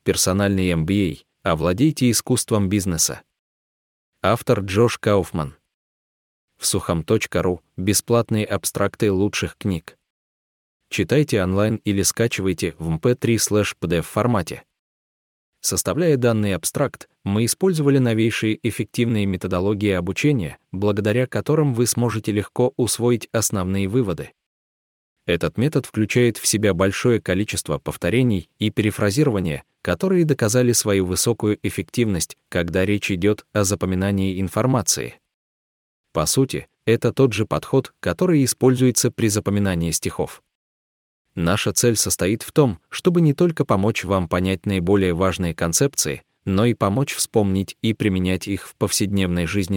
Персональный MBA. Овладейте искусством бизнеса. Автор Джош Кауфман. Всухом.ру. Бесплатные абстракты лучших книг. Читайте онлайн или скачивайте в mp3/pdf формате. Составляя данный абстракт, мы использовали новейшие эффективные методологии обучения, благодаря которым вы сможете легко усвоить основные выводы. Этот метод включает в себя большое количество повторений и перефразирования, которые доказали свою высокую эффективность, когда речь идет о запоминании информации. По сути, это тот же подход, который используется при запоминании стихов. Наша цель состоит в том, чтобы не только помочь вам понять наиболее важные концепции, но и помочь вспомнить и применять их в повседневной жизни.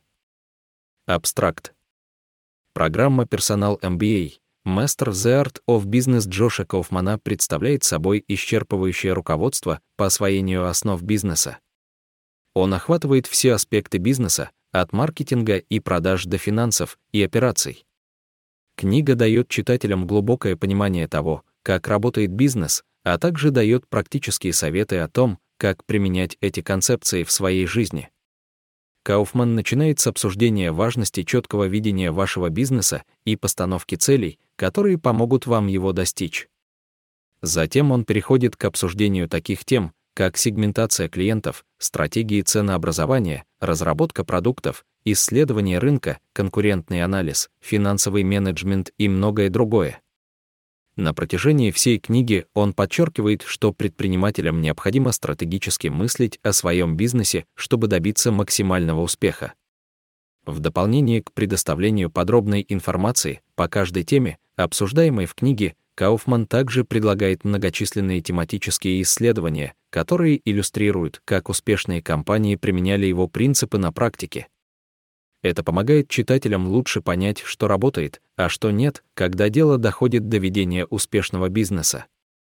Абстракт. Программа Personal MBA Master the Art of Business Джоша Кауфмана представляет собой исчерпывающее руководство по освоению основ бизнеса. Он охватывает все аспекты бизнеса, от маркетинга и продаж до финансов и операций. Книга дает читателям глубокое понимание того, как работает бизнес, а также дает практические советы о том, как применять эти концепции в своей жизни. Кауфман начинает с обсуждения важности четкого видения вашего бизнеса и постановки целей, которые помогут вам его достичь. Затем он переходит к обсуждению таких тем, как сегментация клиентов, стратегии ценообразования, разработка продуктов, исследование рынка, конкурентный анализ, финансовый менеджмент и многое другое. На протяжении всей книги он подчеркивает, что предпринимателям необходимо стратегически мыслить о своем бизнесе, чтобы добиться максимального успеха. В дополнение к предоставлению подробной информации по каждой теме, обсуждаемой в книге, Кауфман также предлагает многочисленные тематические исследования, которые иллюстрируют, как успешные компании применяли его принципы на практике. Это помогает читателям лучше понять, что работает, а что нет, когда дело доходит до ведения успешного бизнеса.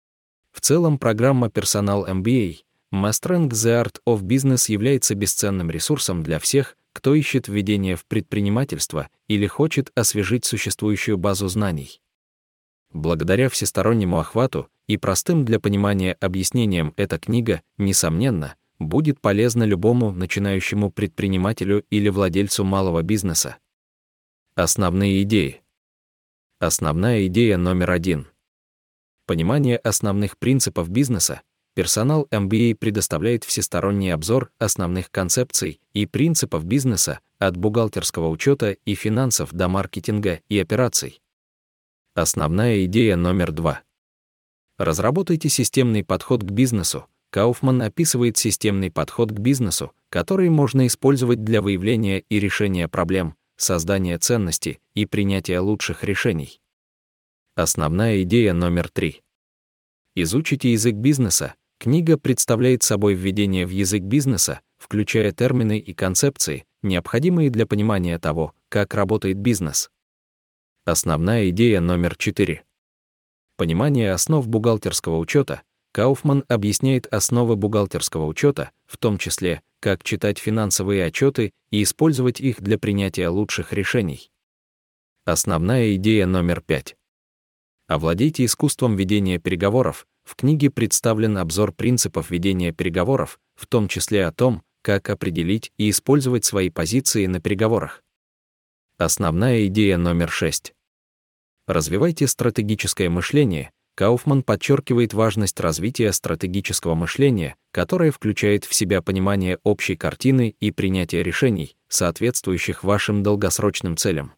В целом, программа Personal MBA Mastering the Art of Business является бесценным ресурсом для всех, кто ищет введение в предпринимательство или хочет освежить существующую базу знаний. Благодаря всестороннему охвату и простым для понимания объяснениям эта книга, несомненно, будет полезна любому начинающему предпринимателю или владельцу малого бизнеса. Основные идеи. Основная идея номер 1. Понимание основных принципов бизнеса. Personal MBA предоставляет всесторонний обзор основных концепций и принципов бизнеса от бухгалтерского учета и финансов до маркетинга и операций. Основная идея номер 2. Разработайте системный подход к бизнесу. Кауфман описывает системный подход к бизнесу, который можно использовать для выявления и решения проблем, создания ценности и принятия лучших решений. Основная идея номер 3. Изучите язык бизнеса. Книга представляет собой введение в язык бизнеса, включая термины и концепции, необходимые для понимания того, как работает бизнес. Основная идея номер 4. Понимание основ бухгалтерского учета. Кауфман объясняет основы бухгалтерского учета, в том числе, как читать финансовые отчеты и использовать их для принятия лучших решений. Основная идея номер 5. Овладейте искусством ведения переговоров. В книге представлен обзор принципов ведения переговоров, в том числе о том, как определить и использовать свои позиции на переговорах. Основная идея номер 6. Развивайте стратегическое мышление. Кауфман подчеркивает важность развития стратегического мышления, которое включает в себя понимание общей картины и принятие решений, соответствующих вашим долгосрочным целям.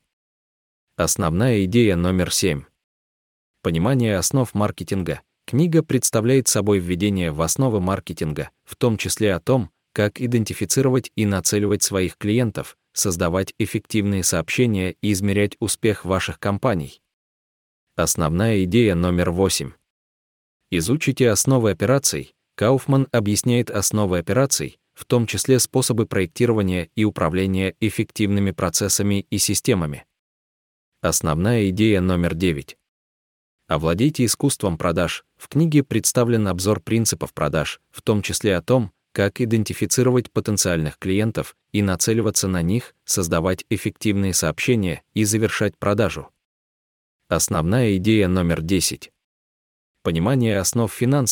Основная идея номер 7. Понимание основ маркетинга. Книга представляет собой введение в основы маркетинга, в том числе о том, как идентифицировать и нацеливать своих клиентов, создавать эффективные сообщения и измерять успех ваших компаний. Основная идея номер 8. Изучите основы операций. Кауфман объясняет основы операций, в том числе способы проектирования и управления эффективными процессами и системами. Основная идея номер 9. Овладейте искусством продаж. В книге представлен обзор принципов продаж, в том числе о том, как идентифицировать потенциальных клиентов и нацеливаться на них, создавать эффективные сообщения и завершать продажу. Основная идея номер 10. Понимание основ финансов.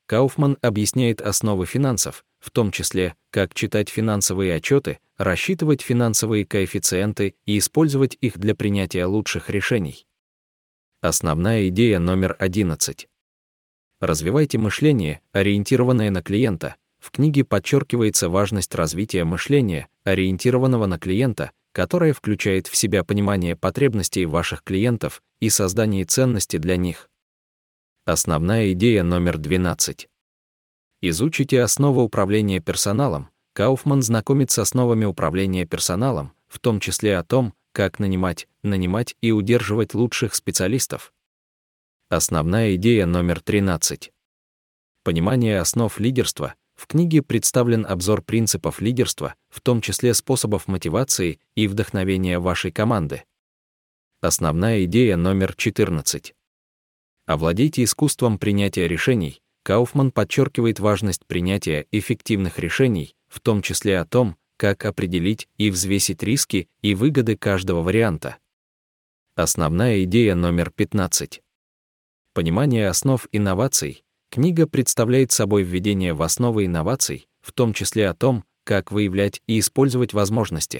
Кауфман объясняет основы финансов, в том числе, как читать финансовые отчеты, рассчитывать финансовые коэффициенты и использовать их для принятия лучших решений. Основная идея номер 11. Развивайте мышление, ориентированное на клиента. В книге подчеркивается важность развития мышления, ориентированного на клиента, которое включает в себя понимание потребностей ваших клиентов и создание ценности для них. Основная идея номер 12. Изучите основы управления персоналом. Кауфман знакомит с основами управления персоналом, в том числе о том, как нанимать и удерживать лучших специалистов. Основная идея номер 13. Понимание основ лидерства. В книге представлен обзор принципов лидерства, в том числе способов мотивации и вдохновения вашей команды. Основная идея номер 14. Овладейте искусством принятия решений. Кауфман подчеркивает важность принятия эффективных решений, в том числе о том, как определить и взвесить риски и выгоды каждого варианта. Основная идея номер 15. Понимание основ инноваций. Книга представляет собой введение в основы инноваций, в том числе о том, как выявлять и использовать возможности.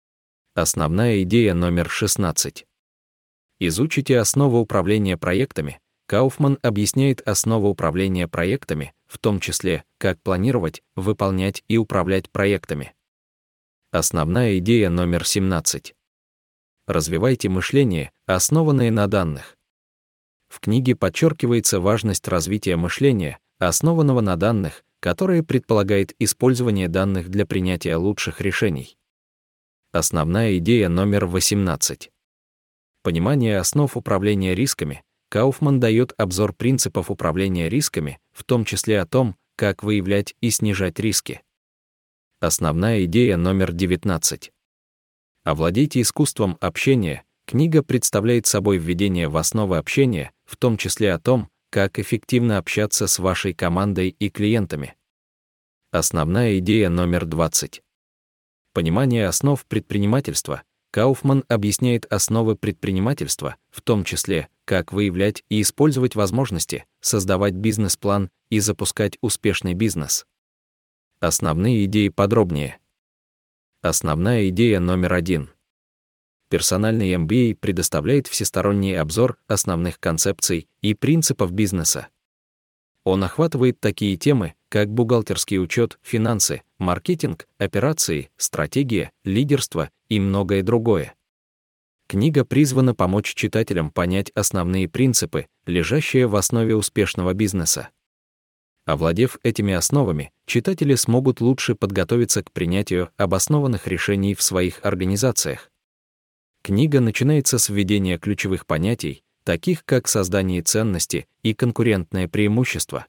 Основная идея номер 16. Изучите основы управления проектами. Кауфман объясняет основы управления проектами, в том числе, как планировать, выполнять и управлять проектами. Основная идея номер 17. Развивайте мышление, основанное на данных. В книге подчеркивается важность развития мышления, основанного на данных, которое предполагает использование данных для принятия лучших решений. Основная идея номер 18. Понимание основ управления рисками. Кауфман дает обзор принципов управления рисками, в том числе о том, как выявлять и снижать риски. Основная идея номер 19. Овладейте искусством общения. Книга представляет собой введение в основы общения, в том числе о том, как эффективно общаться с вашей командой и клиентами. Основная идея номер 20. Понимание основ предпринимательства. Кауфман объясняет основы предпринимательства, в том числе, как выявлять и использовать возможности, создавать бизнес-план и запускать успешный бизнес. Основные идеи подробнее. Основная идея номер 1. Персональный MBA предоставляет всесторонний обзор основных концепций и принципов бизнеса. Он охватывает такие темы, как бухгалтерский учет, финансы, маркетинг, операции, стратегия, лидерство и многое другое. Книга призвана помочь читателям понять основные принципы, лежащие в основе успешного бизнеса. Овладев этими основами, читатели смогут лучше подготовиться к принятию обоснованных решений в своих организациях. Книга начинается с введения ключевых понятий, таких как создание ценности и конкурентное преимущество.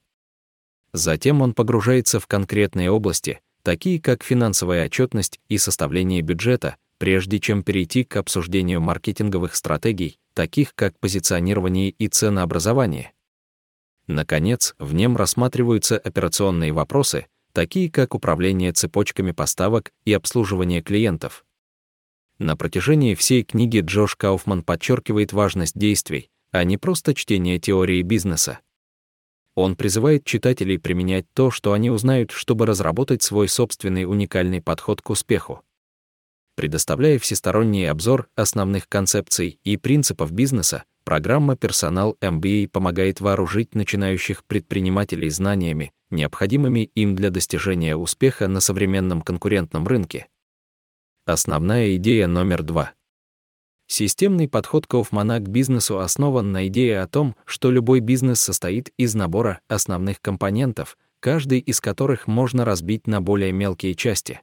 Затем он погружается в конкретные области, такие как финансовая отчетность и составление бюджета, прежде чем перейти к обсуждению маркетинговых стратегий, таких как позиционирование и ценообразование. Наконец, в нем рассматриваются операционные вопросы, такие как управление цепочками поставок и обслуживание клиентов. На протяжении всей книги Джош Кауфман подчеркивает важность действий, а не просто чтения теории бизнеса. Он призывает читателей применять то, что они узнают, чтобы разработать свой собственный уникальный подход к успеху. Предоставляя всесторонний обзор основных концепций и принципов бизнеса, программа Personal MBA помогает вооружить начинающих предпринимателей знаниями, необходимыми им для достижения успеха на современном конкурентном рынке. Основная идея номер 2. Системный подход Кауфмана к бизнесу основан на идее о том, что любой бизнес состоит из набора основных компонентов, каждый из которых можно разбить на более мелкие части.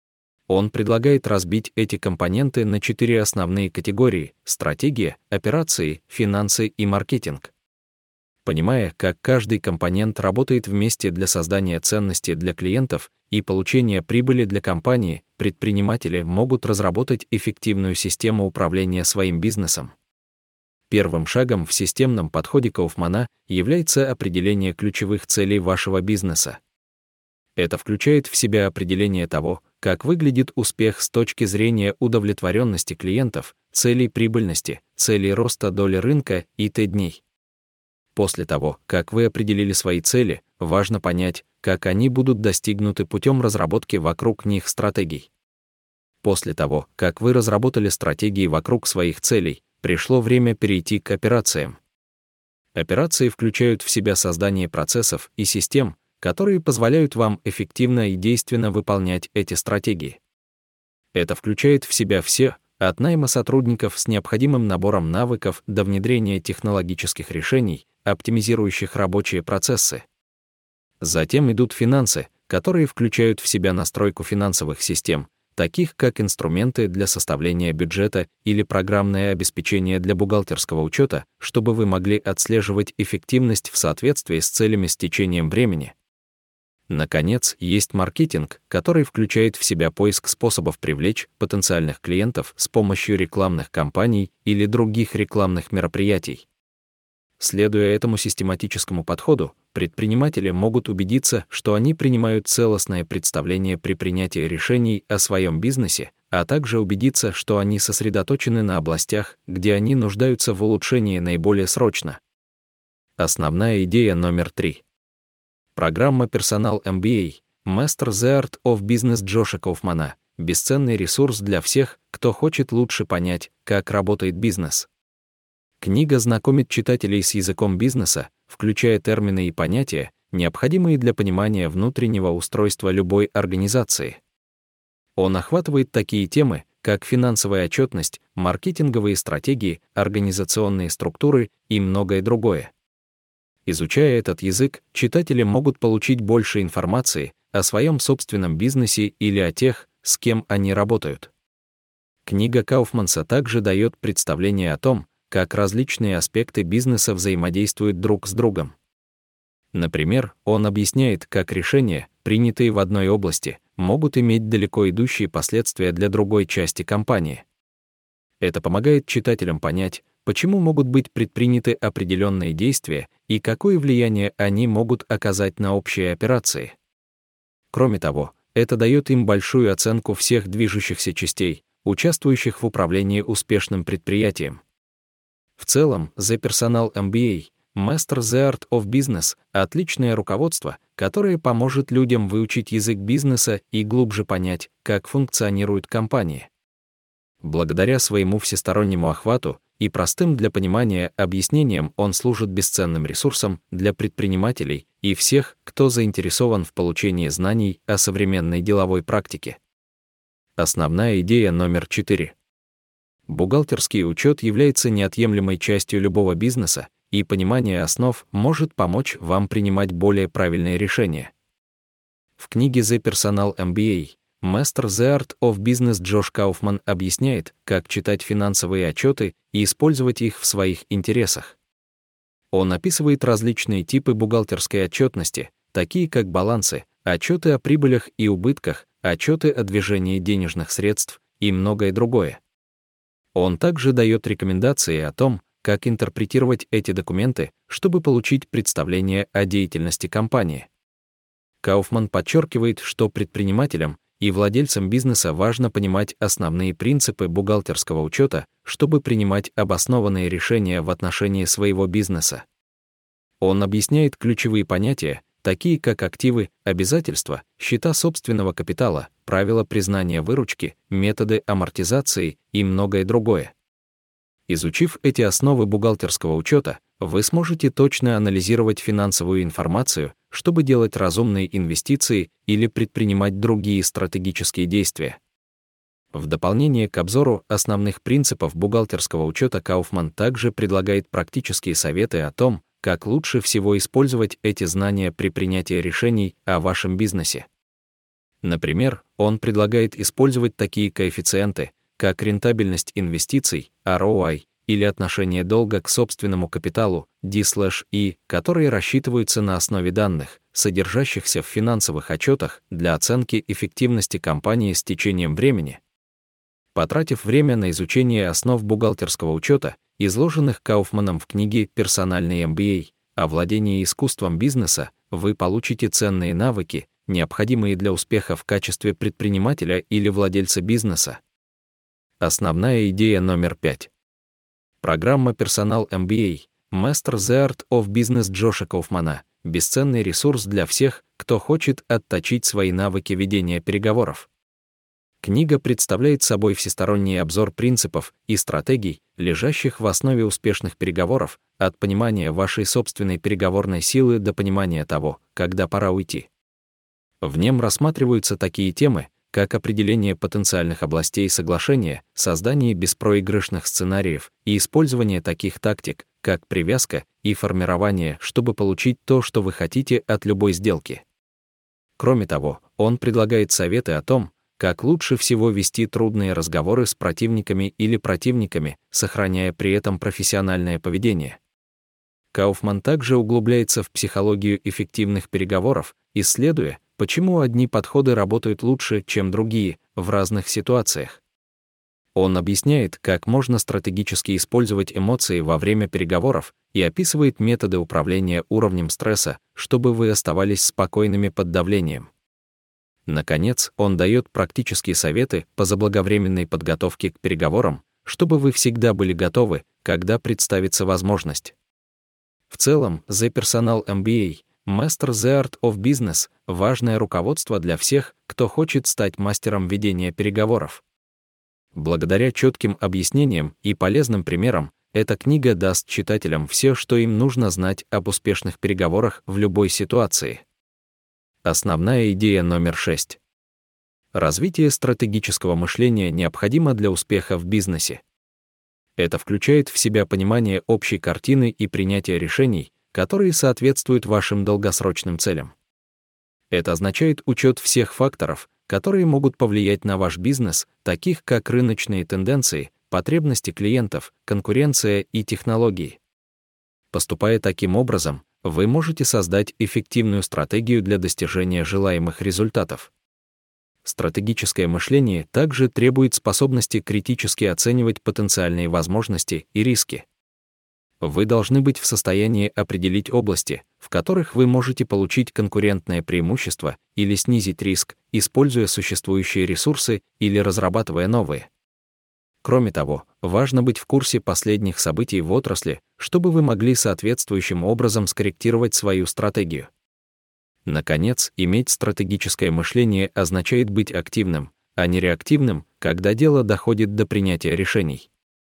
Он предлагает разбить эти компоненты на 4 основные категории: стратегия, операции, финансы и маркетинг. Понимая, как каждый компонент работает вместе для создания ценности для клиентов и получения прибыли для компании, предприниматели могут разработать эффективную систему управления своим бизнесом. Первым шагом в системном подходе Кауфмана является определение ключевых целей вашего бизнеса. Это включает в себя определение того, как выглядит успех с точки зрения удовлетворенности клиентов, целей прибыльности, целей роста доли рынка и т.д. После того, как вы определили свои цели, важно понять, как они будут достигнуты путем разработки вокруг них стратегий. После того, как вы разработали стратегии вокруг своих целей, пришло время перейти к операциям. Операции включают в себя создание процессов и систем, которые позволяют вам эффективно и действенно выполнять эти стратегии. Это включает в себя все, от найма сотрудников с необходимым набором навыков до внедрения технологических решений, оптимизирующих рабочие процессы. Затем идут финансы, которые включают в себя настройку финансовых систем, таких как инструменты для составления бюджета или программное обеспечение для бухгалтерского учета, чтобы вы могли отслеживать эффективность в соответствии с целями с течением времени. Наконец, есть маркетинг, который включает в себя поиск способов привлечь потенциальных клиентов с помощью рекламных кампаний или других рекламных мероприятий. Следуя этому систематическому подходу, предприниматели могут убедиться, что они принимают целостное представление при принятии решений о своем бизнесе, а также убедиться, что они сосредоточены на областях, где они нуждаются в улучшении наиболее срочно. Основная идея номер 3. Программа «Персонал MBA» Master the Art of Business Джоша Кауфмана — бесценный ресурс для всех, кто хочет лучше понять, как работает бизнес. Книга знакомит читателей с языком бизнеса, включая термины и понятия, необходимые для понимания внутреннего устройства любой организации. Он охватывает такие темы, как финансовая отчетность, маркетинговые стратегии, организационные структуры и многое другое. Изучая этот язык, читатели могут получить больше информации о своем собственном бизнесе или о тех, с кем они работают. Книга Кауфманса также дает представление о том, как различные аспекты бизнеса взаимодействуют друг с другом. Например, он объясняет, как решения, принятые в одной области, могут иметь далеко идущие последствия для другой части компании. Это помогает читателям понять, почему могут быть предприняты определенные действия и какое влияние они могут оказать на общие операции. Кроме того, это дает им большую оценку всех движущихся частей, участвующих в управлении успешным предприятием. В целом, The Personal MBA Master the Art of Business — отличное руководство, которое поможет людям выучить язык бизнеса и глубже понять, как функционируют компании. Благодаря своему всестороннему охвату и простым для понимания объяснениям он служит бесценным ресурсом для предпринимателей и всех, кто заинтересован в получении знаний о современной деловой практике. Основная идея номер 4. Бухгалтерский учет является неотъемлемой частью любого бизнеса, и понимание основ может помочь вам принимать более правильные решения. В книге The Personal MBA Master the Art of Business Джош Кауфман объясняет, как читать финансовые отчеты и использовать их в своих интересах. Он описывает различные типы бухгалтерской отчетности, такие как балансы, отчеты о прибылях и убытках, отчеты о движении денежных средств и многое другое. Он также дает рекомендации о том, как интерпретировать эти документы, чтобы получить представление о деятельности компании. Кауфман подчеркивает, что предпринимателям и владельцам бизнеса важно понимать основные принципы бухгалтерского учета, чтобы принимать обоснованные решения в отношении своего бизнеса. Он объясняет ключевые понятия, такие как активы, обязательства, счета собственного капитала, правила признания выручки, методы амортизации и многое другое. Изучив эти основы бухгалтерского учета, вы сможете точно анализировать финансовую информацию, чтобы делать разумные инвестиции или предпринимать другие стратегические действия. В дополнение к обзору основных принципов бухгалтерского учета Кауфман также предлагает практические советы о том, как лучше всего использовать эти знания при принятии решений о вашем бизнесе. Например, он предлагает использовать такие коэффициенты, как рентабельность инвестиций, ROI, или отношение долга к собственному капиталу, D/E, которые рассчитываются на основе данных, содержащихся в финансовых отчетах для оценки эффективности компании с течением времени. Потратив время на изучение основ бухгалтерского учета, изложенных Кауфманом в книге «Персональный MBA» о владении искусством бизнеса, вы получите ценные навыки, необходимые для успеха в качестве предпринимателя или владельца бизнеса. Основная идея номер 5. Программа «Персонал MBA» Master the Art of Business Джоша Кауфмана бесценный ресурс для всех, кто хочет отточить свои навыки ведения переговоров. Книга представляет собой всесторонний обзор принципов и стратегий, лежащих в основе успешных переговоров, от понимания вашей собственной переговорной силы до понимания того, когда пора уйти. В нем рассматриваются такие темы, как определение потенциальных областей соглашения, создание беспроигрышных сценариев и использование таких тактик, как привязка и формирование, чтобы получить то, что вы хотите от любой сделки. Кроме того, он предлагает советы о том, как лучше всего вести трудные разговоры с противниками или противниками, сохраняя при этом профессиональное поведение. Кауфман также углубляется в психологию эффективных переговоров, исследуя, почему одни подходы работают лучше, чем другие, в разных ситуациях. Он объясняет, как можно стратегически использовать эмоции во время переговоров и описывает методы управления уровнем стресса, чтобы вы оставались спокойными под давлением. Наконец, он дает практические советы по заблаговременной подготовке к переговорам, чтобы вы всегда были готовы, когда представится возможность. В целом, The Personal MBA Master the Art of Business — важное руководство для всех, кто хочет стать мастером ведения переговоров. Благодаря четким объяснениям и полезным примерам, эта книга даст читателям все, что им нужно знать об успешных переговорах в любой ситуации. Основная идея номер 6. Развитие стратегического мышления необходимо для успеха в бизнесе. Это включает в себя понимание общей картины и принятие решений, которые соответствуют вашим долгосрочным целям. Это означает учет всех факторов, которые могут повлиять на ваш бизнес, таких как рыночные тенденции, потребности клиентов, конкуренция и технологии. Поступая таким образом, вы можете создать эффективную стратегию для достижения желаемых результатов. Стратегическое мышление также требует способности критически оценивать потенциальные возможности и риски. Вы должны быть в состоянии определить области, в которых вы можете получить конкурентное преимущество или снизить риск, используя существующие ресурсы или разрабатывая новые. Кроме того, важно быть в курсе последних событий в отрасли, чтобы вы могли соответствующим образом скорректировать свою стратегию. Наконец, иметь стратегическое мышление означает быть активным, а не реактивным, когда дело доходит до принятия решений.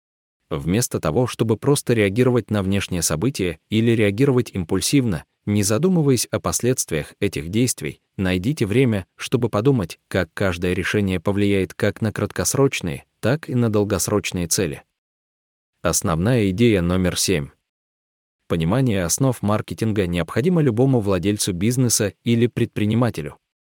Вместо того, чтобы просто реагировать на внешние события или реагировать импульсивно, не задумываясь о последствиях этих действий, найдите время, чтобы подумать, как каждое решение повлияет как на краткосрочные, так и на долгосрочные цели. Основная идея номер 7. Понимание основ маркетинга необходимо любому владельцу бизнеса или предпринимателю.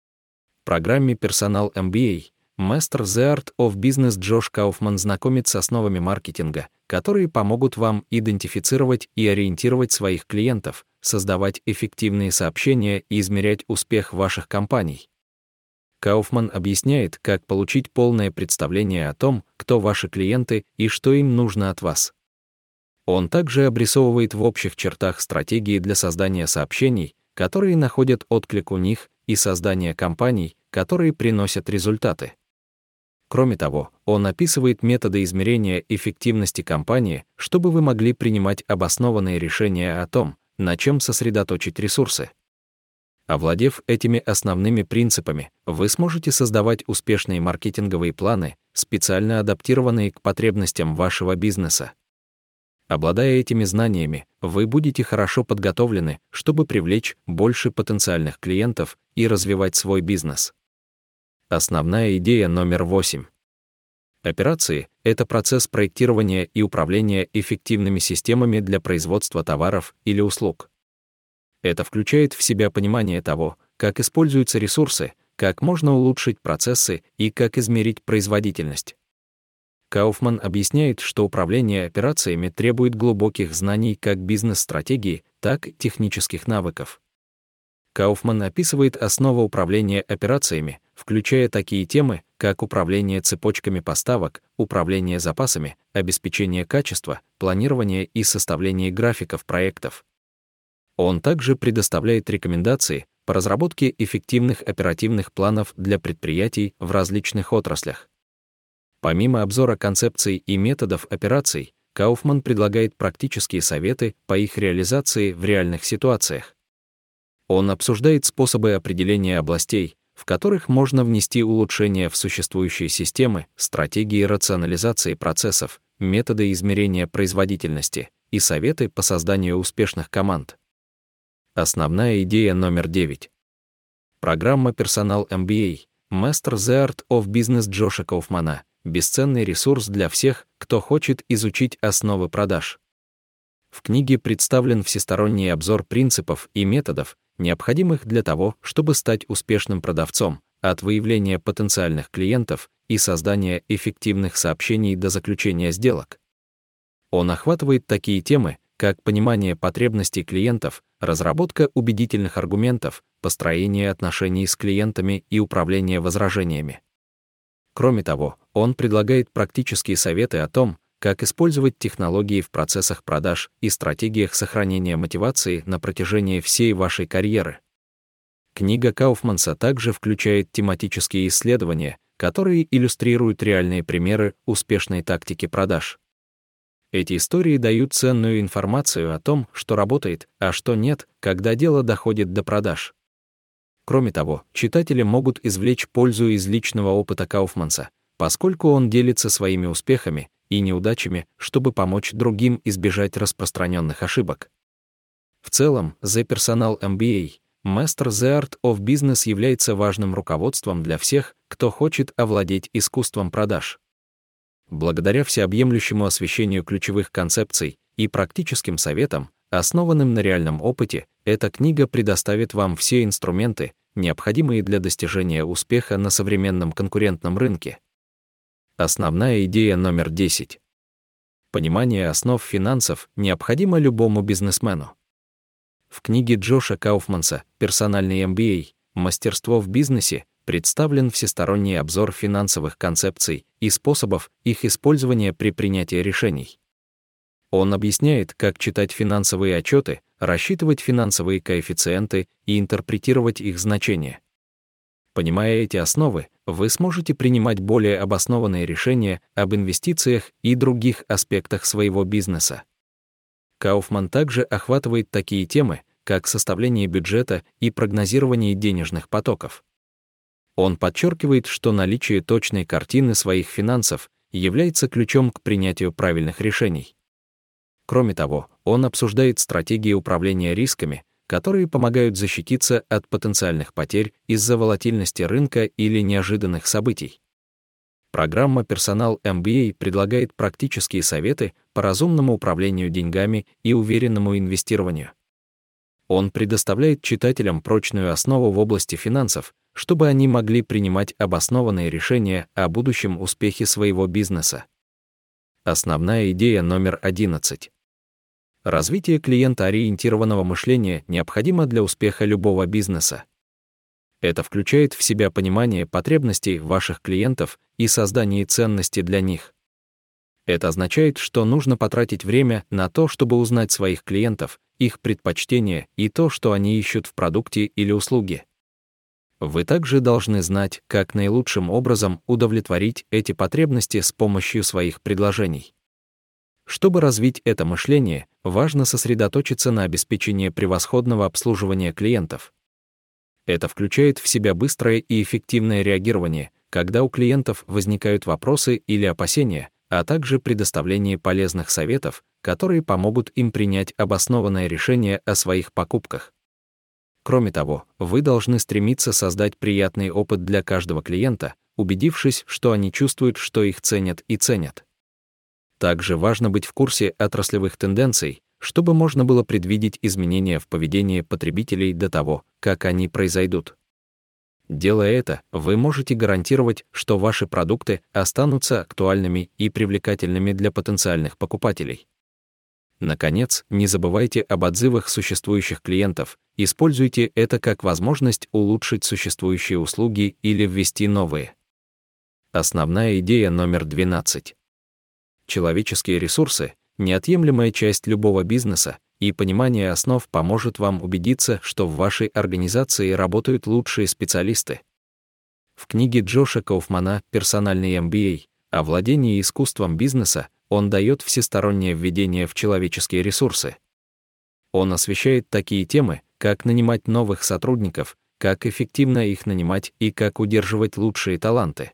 В программе Personal MBA Master the Art of Business Джош Кауфман знакомит с основами маркетинга, которые помогут вам идентифицировать и ориентировать своих клиентов, создавать эффективные сообщения и измерять успех ваших компаний. Кауфман объясняет, как получить полное представление о том, кто ваши клиенты и что им нужно от вас. Он также обрисовывает в общих чертах стратегии для создания сообщений, которые находят отклик у них, и создания компаний, которые приносят результаты. Кроме того, он описывает методы измерения эффективности компании, чтобы вы могли принимать обоснованные решения о том, на чем сосредоточить ресурсы. Овладев этими основными принципами, вы сможете создавать успешные маркетинговые планы, специально адаптированные к потребностям вашего бизнеса. Обладая этими знаниями, вы будете хорошо подготовлены, чтобы привлечь больше потенциальных клиентов и развивать свой бизнес. Основная идея номер 8. Операции — это процесс проектирования и управления эффективными системами для производства товаров или услуг. Это включает в себя понимание того, как используются ресурсы, как можно улучшить процессы и как измерить производительность. Кауфман объясняет, что управление операциями требует глубоких знаний как бизнес-стратегии, так и технических навыков. Кауфман описывает основы управления операциями, включая такие темы, как управление цепочками поставок, управление запасами, обеспечение качества, планирование и составление графиков проектов. Он также предоставляет рекомендации по разработке эффективных оперативных планов для предприятий в различных отраслях. Помимо обзора концепций и методов операций, Кауфман предлагает практические советы по их реализации в реальных ситуациях. Он обсуждает способы определения областей, в которых можно внести улучшения в существующие системы, стратегии рационализации процессов, методы измерения производительности и советы по созданию успешных команд. Основная идея номер 9. Программа «Персонал MBA» Master the Art of Business Джоша Кауфмана — бесценный ресурс для всех, кто хочет изучить основы продаж. В книге представлен всесторонний обзор принципов и методов, необходимых для того, чтобы стать успешным продавцом, от выявления потенциальных клиентов и создания эффективных сообщений до заключения сделок. Он охватывает такие темы, как понимание потребностей клиентов, разработка убедительных аргументов, построение отношений с клиентами и управление возражениями. Кроме того, он предлагает практические советы о том, как использовать технологии в процессах продаж и стратегиях сохранения мотивации на протяжении всей вашей карьеры. Книга Кауфманса также включает тематические исследования, которые иллюстрируют реальные примеры успешной тактики продаж. Эти истории дают ценную информацию о том, что работает, а что нет, когда дело доходит до продаж. Кроме того, читатели могут извлечь пользу из личного опыта Кауфманса, поскольку он делится своими успехами и неудачами, чтобы помочь другим избежать распространенных ошибок. В целом, The Personal MBA Master the Art of Business является важным руководством для всех, кто хочет овладеть искусством продаж. Благодаря всеобъемлющему освещению ключевых концепций и практическим советам, основанным на реальном опыте, эта книга предоставит вам все инструменты, необходимые для достижения успеха на современном конкурентном рынке. Основная идея номер 10. Понимание основ финансов необходимо любому бизнесмену. В книге Джоша Кауфманса «Персональный MBA. Мастерство в бизнесе» представлен всесторонний обзор финансовых концепций и способов их использования при принятии решений. Он объясняет, как читать финансовые отчеты, рассчитывать финансовые коэффициенты и интерпретировать их значения. Понимая эти основы, вы сможете принимать более обоснованные решения об инвестициях и других аспектах своего бизнеса. Кауфман также охватывает такие темы, как составление бюджета и прогнозирование денежных потоков. Он подчеркивает, что наличие точной картины своих финансов является ключом к принятию правильных решений. Кроме того, он обсуждает стратегии управления рисками, которые помогают защититься от потенциальных потерь из-за волатильности рынка или неожиданных событий. Программа «Персонал MBA» предлагает практические советы по разумному управлению деньгами и уверенному инвестированию. Он предоставляет читателям прочную основу в области финансов, чтобы они могли принимать обоснованные решения о будущем успехе своего бизнеса. Основная идея номер 11. Развитие клиентоориентированного мышления необходимо для успеха любого бизнеса. Это включает в себя понимание потребностей ваших клиентов и создание ценности для них. Это означает, что нужно потратить время на то, чтобы узнать своих клиентов, их предпочтения и то, что они ищут в продукте или услуге. Вы также должны знать, как наилучшим образом удовлетворить эти потребности с помощью своих предложений. Чтобы развить это мышление, важно сосредоточиться на обеспечении превосходного обслуживания клиентов. Это включает в себя быстрое и эффективное реагирование, когда у клиентов возникают вопросы или опасения, а также предоставление полезных советов, которые помогут им принять обоснованное решение о своих покупках. Кроме того, вы должны стремиться создать приятный опыт для каждого клиента, убедившись, что они чувствуют, что их ценят и ценят. Также важно быть в курсе отраслевых тенденций, чтобы можно было предвидеть изменения в поведении потребителей до того, как они произойдут. Делая это, вы можете гарантировать, что ваши продукты останутся актуальными и привлекательными для потенциальных покупателей. Наконец, не забывайте об отзывах существующих клиентов, используйте это как возможность улучшить существующие услуги или ввести новые. Основная идея номер 12. Человеческие ресурсы — неотъемлемая часть любого бизнеса, и понимание основ поможет вам убедиться, что в вашей организации работают лучшие специалисты. В книге Джоша Кауфмана «Персональный MBA» о владении искусством бизнеса он дает всестороннее введение в человеческие ресурсы. Он освещает такие темы, как нанимать новых сотрудников, как эффективно их нанимать и как удерживать лучшие таланты.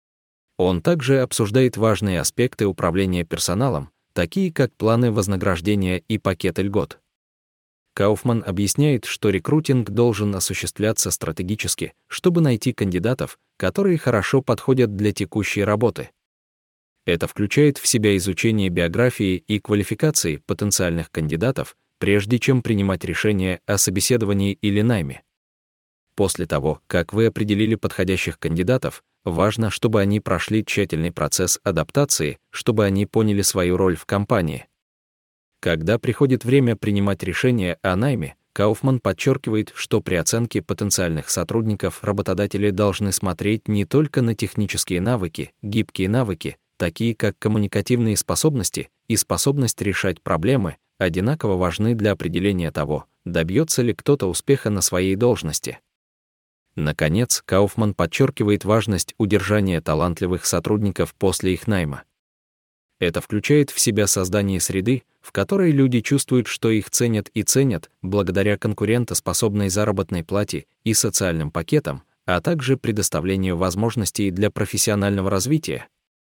Он также обсуждает важные аспекты управления персоналом, такие как планы вознаграждения и пакеты льгот. Кауфман объясняет, что рекрутинг должен осуществляться стратегически, чтобы найти кандидатов, которые хорошо подходят для текущей работы. Это включает в себя изучение биографии и квалификации потенциальных кандидатов, прежде чем принимать решение о собеседовании или найме. После того, как вы определили подходящих кандидатов, важно, чтобы они прошли тщательный процесс адаптации, чтобы они поняли свою роль в компании. Когда приходит время принимать решение о найме, Кауфман подчеркивает, что при оценке потенциальных сотрудников работодатели должны смотреть не только на технические навыки, гибкие навыки, такие как коммуникативные способности и способность решать проблемы, одинаково важны для определения того, добьется ли кто-то успеха на своей должности. Наконец, Кауфман подчеркивает важность удержания талантливых сотрудников после их найма. Это включает в себя создание среды, в которой люди чувствуют, что их ценят и ценят благодаря конкурентоспособной заработной плате и социальным пакетам, а также предоставлению возможностей для профессионального развития.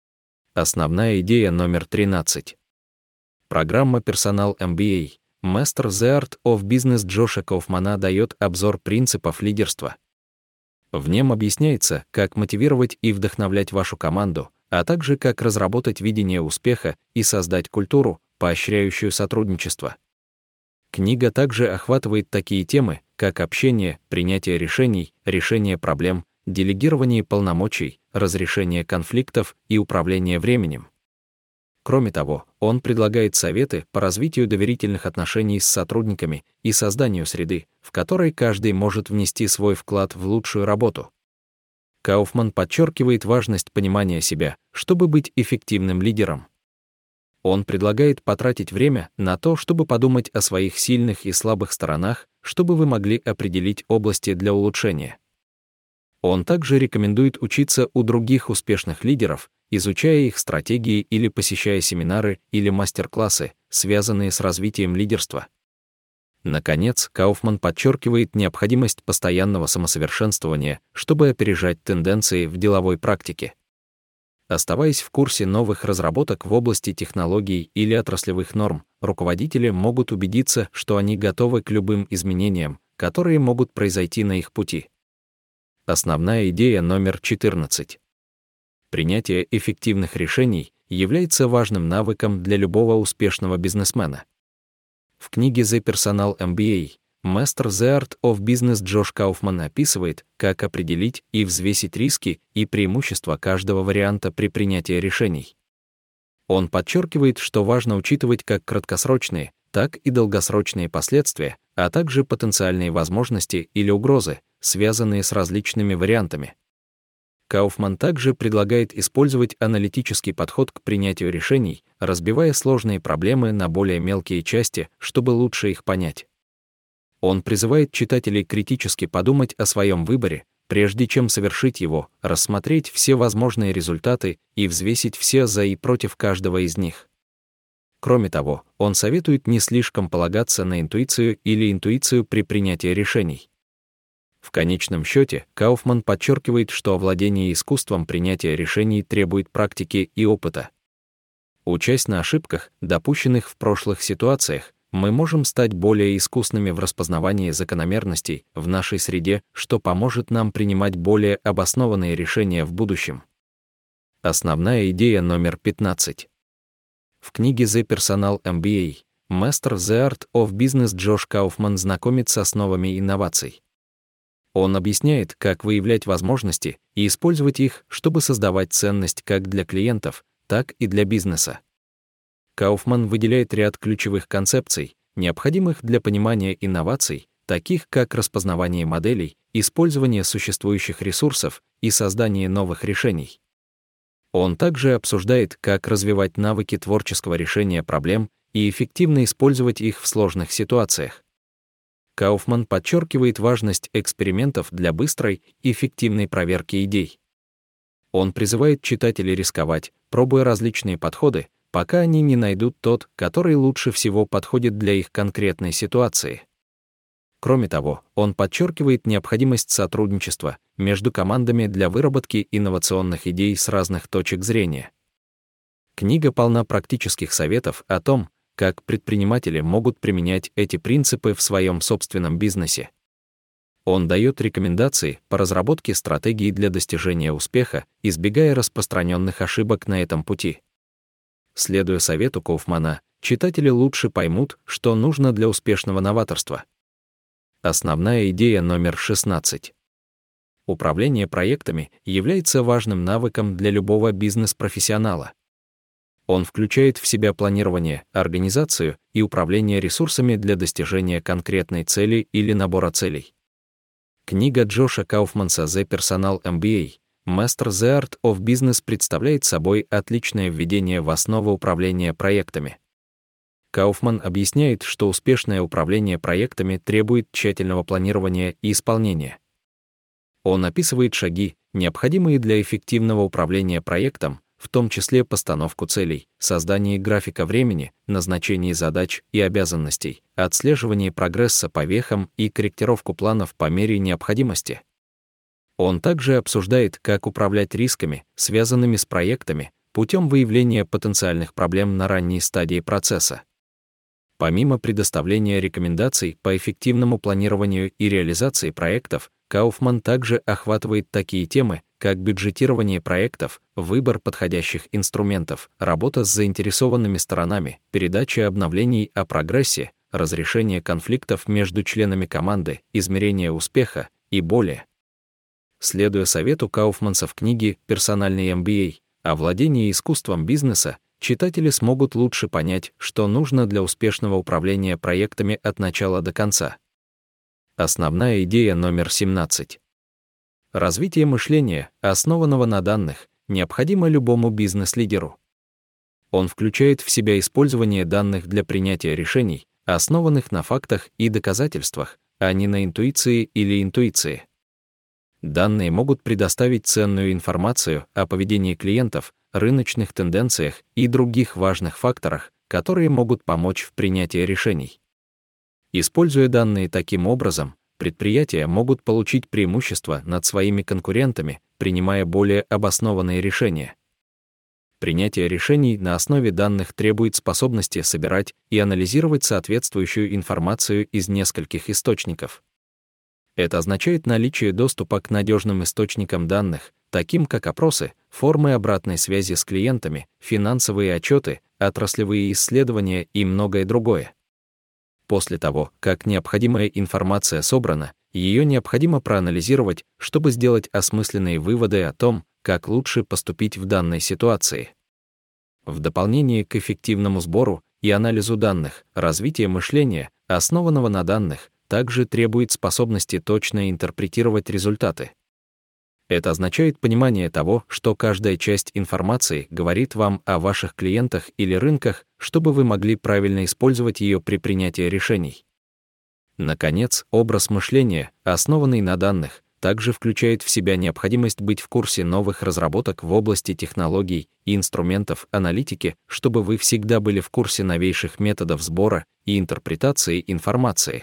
Основная идея номер 13. Программа «Персонал MBA» Master the Art of Business Джоша Кауфмана дает обзор принципов лидерства. В нем объясняется, как мотивировать и вдохновлять вашу команду, а также как разработать видение успеха и создать культуру, поощряющую сотрудничество. Книга также охватывает такие темы, как общение, принятие решений, решение проблем, делегирование полномочий, разрешение конфликтов и управление временем. Кроме того, он предлагает советы по развитию доверительных отношений с сотрудниками и созданию среды, в которой каждый может внести свой вклад в лучшую работу. Кауфман подчеркивает важность понимания себя, чтобы быть эффективным лидером. Он предлагает потратить время на то, чтобы подумать о своих сильных и слабых сторонах, чтобы вы могли определить области для улучшения. Он также рекомендует учиться у других успешных лидеров, изучая их стратегии или посещая семинары или мастер-классы, связанные с развитием лидерства. Наконец, Кауфман подчеркивает необходимость постоянного самосовершенствования, чтобы опережать тенденции в деловой практике. Оставаясь в курсе новых разработок в области технологий или отраслевых норм, руководители могут убедиться, что они готовы к любым изменениям, которые могут произойти на их пути. Основная идея номер 14. Принятие эффективных решений является важным навыком для любого успешного бизнесмена. В книге The Personal MBA Master the Art of Business Джош Кауфман описывает, как определить и взвесить риски и преимущества каждого варианта при принятии решений. Он подчеркивает, что важно учитывать как краткосрочные, так и долгосрочные последствия, а также потенциальные возможности или угрозы, связанные с различными вариантами. Кауфман также предлагает использовать аналитический подход к принятию решений, разбивая сложные проблемы на более мелкие части, чтобы лучше их понять. Он призывает читателей критически подумать о своем выборе, прежде чем совершить его, рассмотреть все возможные результаты и взвесить все за и против каждого из них. Кроме того, он советует не слишком полагаться на интуицию или интуицию при принятии решений. В конечном счете, Кауфман подчеркивает, что овладение искусством принятия решений требует практики и опыта. Учась на ошибках, допущенных в прошлых ситуациях, мы можем стать более искусными в распознавании закономерностей в нашей среде, что поможет нам принимать более обоснованные решения в будущем. Основная идея номер 15. В книге The Personal MBA Master the Art of Business Джош Кауфман знакомит с основами инноваций. Он объясняет, как выявлять возможности и использовать их, чтобы создавать ценность как для клиентов, так и для бизнеса. Кауфман выделяет ряд ключевых концепций, необходимых для понимания инноваций, таких как распознавание моделей, использование существующих ресурсов и создание новых решений. Он также обсуждает, как развивать навыки творческого решения проблем и эффективно использовать их в сложных ситуациях. Кауфман подчеркивает важность экспериментов для быстрой и эффективной проверки идей. Он призывает читателей рисковать, пробуя различные подходы, пока они не найдут тот, который лучше всего подходит для их конкретной ситуации. Кроме того, он подчеркивает необходимость сотрудничества между командами для выработки инновационных идей с разных точек зрения. Книга полна практических советов о том, как предприниматели могут применять эти принципы в своем собственном бизнесе. Он дает рекомендации по разработке стратегий для достижения успеха, избегая распространенных ошибок на этом пути. Следуя совету Кауфмана, читатели лучше поймут, что нужно для успешного новаторства. Основная идея номер 16. Управление проектами является важным навыком для любого бизнес-профессионала. Он включает в себя планирование, организацию и управление ресурсами для достижения конкретной цели или набора целей. Книга Джоша Кауфманса «The Personal MBA. Master the Art of Business» представляет собой отличное введение в основы управления проектами. Кауфман объясняет, что успешное управление проектами требует тщательного планирования и исполнения. Он описывает шаги, необходимые для эффективного управления проектом, в том числе постановку целей, создание графика времени, назначение задач и обязанностей, отслеживание прогресса по вехам и корректировку планов по мере необходимости. Он также обсуждает, как управлять рисками, связанными с проектами, путем выявления потенциальных проблем на ранней стадии процесса. Помимо предоставления рекомендаций по эффективному планированию и реализации проектов, Кауфман также охватывает такие темы, как бюджетирование проектов, выбор подходящих инструментов, работа с заинтересованными сторонами, передача обновлений о прогрессе, разрешение конфликтов между членами команды, измерение успеха и более. Следуя совету Кауфманса в книге «Персональный MBA» о владении искусством бизнеса, читатели смогут лучше понять, что нужно для успешного управления проектами от начала до конца. Основная идея номер 17. Развитие мышления, основанного на данных, необходимо любому бизнес-лидеру. Он включает в себя использование данных для принятия решений, основанных на фактах и доказательствах, а не на интуиции или интуиции. Данные могут предоставить ценную информацию о поведении клиентов, рыночных тенденциях и других важных факторах, которые могут помочь в принятии решений. Используя данные таким образом, предприятия могут получить преимущество над своими конкурентами, принимая более обоснованные решения. Принятие решений на основе данных требует способности собирать и анализировать соответствующую информацию из нескольких источников. Это означает наличие доступа к надежным источникам данных, таким как опросы, формы обратной связи с клиентами, финансовые отчеты, отраслевые исследования и многое другое. После того, как необходимая информация собрана, ее необходимо проанализировать, чтобы сделать осмысленные выводы о том, как лучше поступить в данной ситуации. В дополнение к эффективному сбору и анализу данных, развитие мышления, основанного на данных, также требует способности точно интерпретировать результаты. Это означает понимание того, что каждая часть информации говорит вам о ваших клиентах или рынках, чтобы вы могли правильно использовать ее при принятии решений. Наконец, образ мышления, основанный на данных, также включает в себя необходимость быть в курсе новых разработок в области технологий и инструментов аналитики, чтобы вы всегда были в курсе новейших методов сбора и интерпретации информации.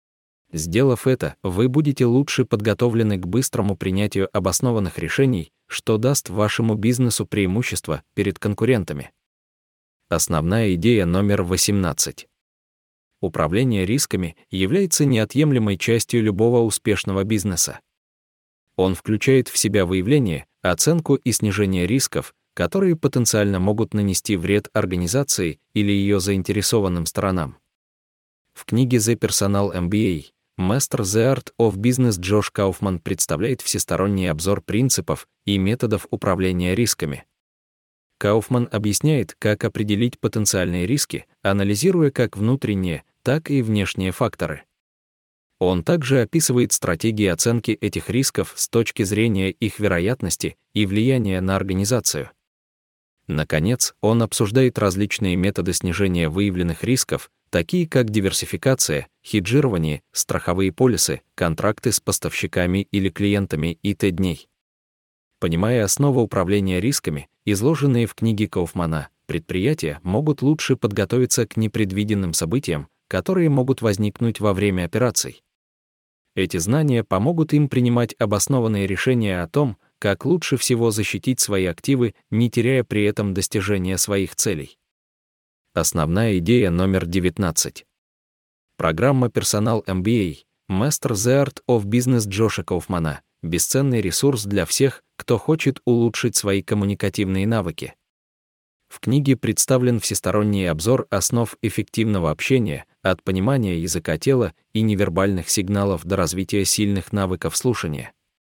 Сделав это, вы будете лучше подготовлены к быстрому принятию обоснованных решений, что даст вашему бизнесу преимущество перед конкурентами. Основная идея номер 18. Управление рисками является неотъемлемой частью любого успешного бизнеса. Он включает в себя выявление, оценку и снижение рисков, которые потенциально могут нанести вред организации или ее заинтересованным сторонам. В книге «The Personal MBA. Master the Art of Business» Джош Кауфман представляет всесторонний обзор принципов и методов управления рисками. Кауфман объясняет, как определить потенциальные риски, анализируя как внутренние, так и внешние факторы. Он также описывает стратегии оценки этих рисков с точки зрения их вероятности и влияния на организацию. Наконец, он обсуждает различные методы снижения выявленных рисков, такие как диверсификация, хеджирование, страховые полисы, контракты с поставщиками или клиентами и т.д. Понимая основы управления рисками, изложенные в книге Кауфмана, предприятия могут лучше подготовиться к непредвиденным событиям, которые могут возникнуть во время операций. Эти знания помогут им принимать обоснованные решения о том, как лучше всего защитить свои активы, не теряя при этом достижения своих целей. Основная идея номер 19. Программа «Персонал MBA» Master the Art of Business Джоша Кауфмана — бесценный ресурс для всех, кто хочет улучшить свои коммуникативные навыки. В книге представлен всесторонний обзор основ эффективного общения, от понимания языка тела и невербальных сигналов до развития сильных навыков слушания.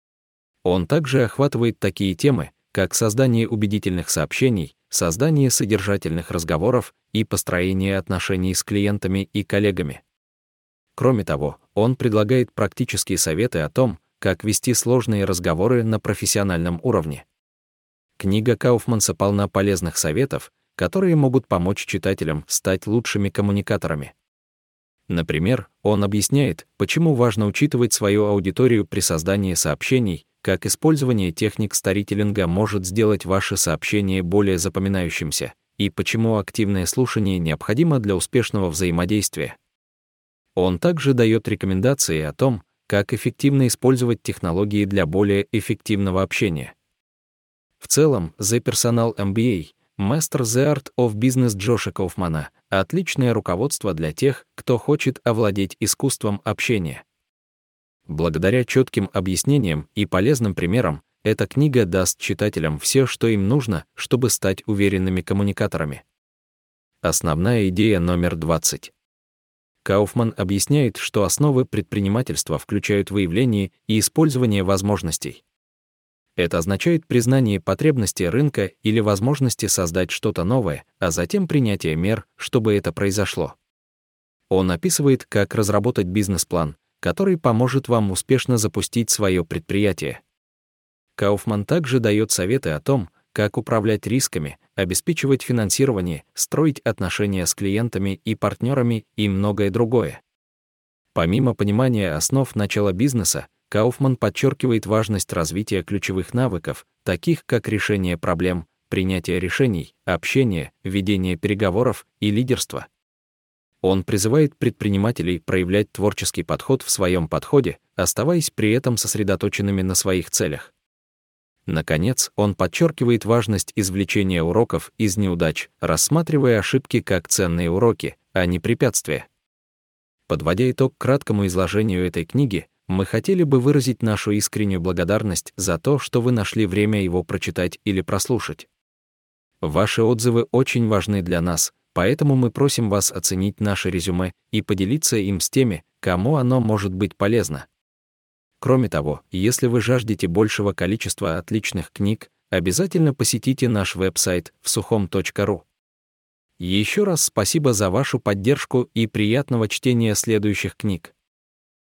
Он также охватывает такие темы, как создание убедительных сообщений, создание содержательных разговоров и построение отношений с клиентами и коллегами. Кроме того, он предлагает практические советы о том, как вести сложные разговоры на профессиональном уровне. Книга Кауфмана полна полезных советов, которые могут помочь читателям стать лучшими коммуникаторами. Например, он объясняет, почему важно учитывать свою аудиторию при создании сообщений, как использование техник сторителлинга может сделать ваше сообщение более запоминающимся, и почему активное слушание необходимо для успешного взаимодействия. Он также дает рекомендации о том, как эффективно использовать технологии для более эффективного общения. В целом, The Personal MBA Master the Art of Business Джоша Кауфмана — отличное руководство для тех, кто хочет овладеть искусством общения. Благодаря четким объяснениям и полезным примерам, эта книга даст читателям все, что им нужно, чтобы стать уверенными коммуникаторами. Основная идея номер 20. Кауфман объясняет, что основы предпринимательства включают выявление и использование возможностей. Это означает признание потребности рынка или возможности создать что-то новое, а затем принятие мер, чтобы это произошло. Он описывает, как разработать бизнес-план, который поможет вам успешно запустить свое предприятие. Кауфман также дает советы о том, как управлять рисками, обеспечивать финансирование, строить отношения с клиентами и партнерами и многое другое. Помимо понимания основ начала бизнеса, Кауфман подчеркивает важность развития ключевых навыков, таких как решение проблем, принятие решений, общение, ведение переговоров и лидерство. Он призывает предпринимателей проявлять творческий подход в своем подходе, оставаясь при этом сосредоточенными на своих целях. Наконец, он подчеркивает важность извлечения уроков из неудач, рассматривая ошибки как ценные уроки, а не препятствия. Подводя итог к краткому изложению этой книги, мы хотели бы выразить нашу искреннюю благодарность за то, что вы нашли время его прочитать или прослушать. Ваши отзывы очень важны для нас, поэтому мы просим вас оценить наше резюме и поделиться им с теми, кому оно может быть полезно. Кроме того, если вы жаждете большего количества отличных книг, обязательно посетите наш веб-сайт vsukhom.ru. Еще раз спасибо за вашу поддержку и приятного чтения следующих книг.